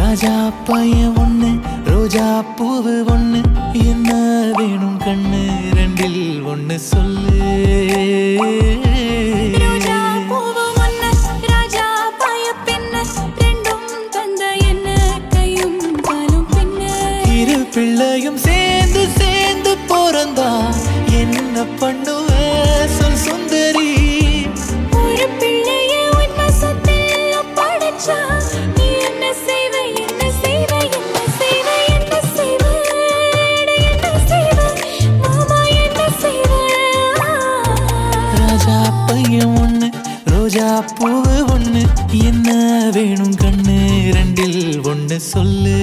ராஜா பையன் ஒண்ணு ரோஜா பூவு ஒண்ணு என்ன வேணும் கண்ணு ரெண்டில் ஒண்ணு சொல்லு ரோஜா பூவு ஒண்ணு ராஜா பைய பின்ன ரெண்டும் தந்த என்ன கையும் காலும் பின்ன இரு பிள்ளையும் சேர்ந்து சேர்ந்து பிறந்தா என்ன பண்ணுவ சொல் சுந்தரி ஒரு பிள்ளைய உன் வசத்தில் ஒப்படைச்சா நீ என்ன செய்வ என்ன செய்வ என்ன செய்வ என்ன செய்வ என்ன செய்வ மாமா என்ன செய்வ ராஜா பையன் ஒண்ணு ரோஜா பூவு ஒண்ணு என்ன வேணும் கண்ணு ரெண்டில் ஒண்ணு சொல்லு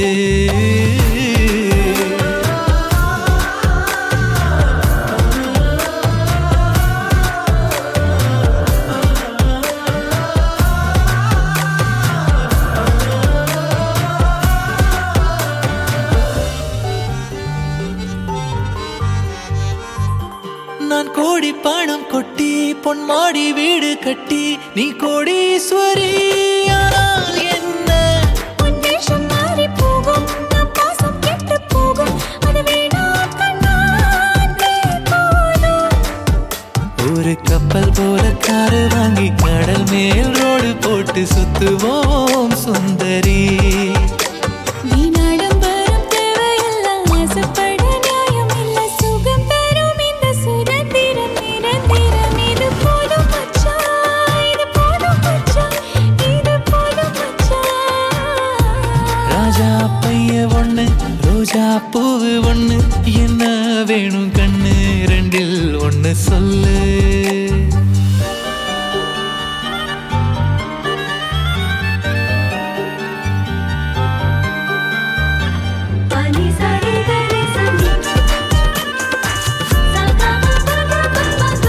நான் கோடி பணம் கொட்டி பொன்மாடி வீடு கட்டி நீ கோடீஸ்வரி ஆனால் என்ன உன் வேஷம் மாறி போகும் நம் பாசம் கெட்டு போகும் அது வேணாம் கண்ணா அன்பே போதும் ஒரு கப்பல் போல காரு வாங்கி கடல் மேல் ரோடு போட்டு சுத்துவோம் சுந்தரி வீணாடம்பரம் தேவையெல்லாம் ஆசைப்பட நியாயம் இல்ல சுகம் தரும் இந்த சுதந்திரம் நிரந்தரம் இது போதும் மச்சான் இது போதும் மச்சான் இது போதும் மச்சான் ராஜா பைய ஒண்ணு ரோஜா பூவு ஒண்ணு என்ன வேணும் கண்ணு ரெண்டில் ஒண்ணு சொல்லு பனி சரி கரி சனி சகம பக பக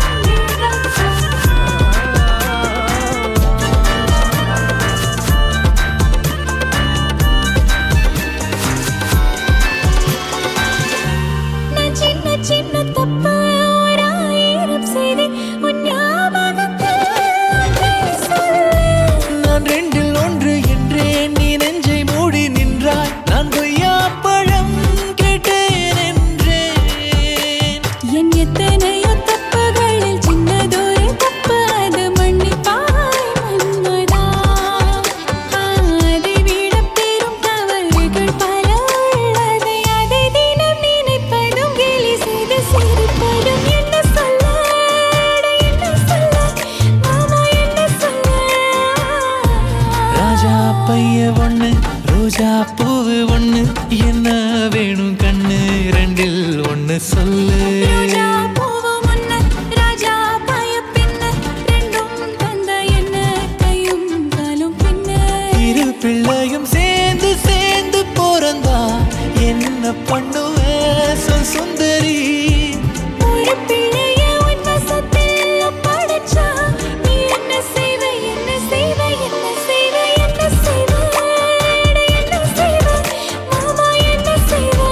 நான் சின்ன சின்ன தப்பு ஓராயிரம் செய்தி உன் ஞாபகத்தில் அன்பே சொல்லு நான் ரெண்டில் ஒன்று என்றேன் நீ நெஞ்சை மூடி நின்றாய் நான் கொய்யா பழம் கேட்டேன் என்றேன் என் எத்தனையோ தப்புகளில் சின்னதொரு தப்பு அது மன்னிப்பாய் மன்மதா அதை விட பெரும் தவறுகள் பல உள்ளது அதை தினம் நினைப்பதும் கேலி செய்து சிரிப்பதும் என்ன சொல்ல மாமா என்ன சொல்ல ராஜா பைய ஒண்ணு ரோஜா பூவு ஒண்ணு என்ன வேணும் கண்ணு ரெண்டில் ஒண்ணு சொல்லு ரோஜா பூவு ஒண்ணு ராஜா பைய பின்ன ரெண்டும் தந்த என்ன கையும் காலும் பின்ன இரு பிள்ளையும் சேர்ந்து சேர்ந்து பிறந்தா என்ன பண்ணுவ சொல் சுந்தரி ஒரு பிள்ளைய உன் வசத்தில் ஒப்படைச்சா நீ என்ன செய்வ என்ன செய்வ என்ன செய்வ என்ன செய்வ என்ன செய்வ மாமா என்ன செய்வ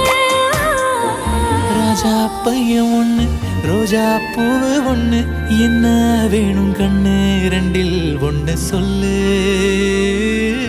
ராஜா பையன் ஒண்ணு ரோஜா பூவு ஒண்ணு என்ன வேணும் கண்ணு ரெண்டில் ஒண்ணு சொல்லு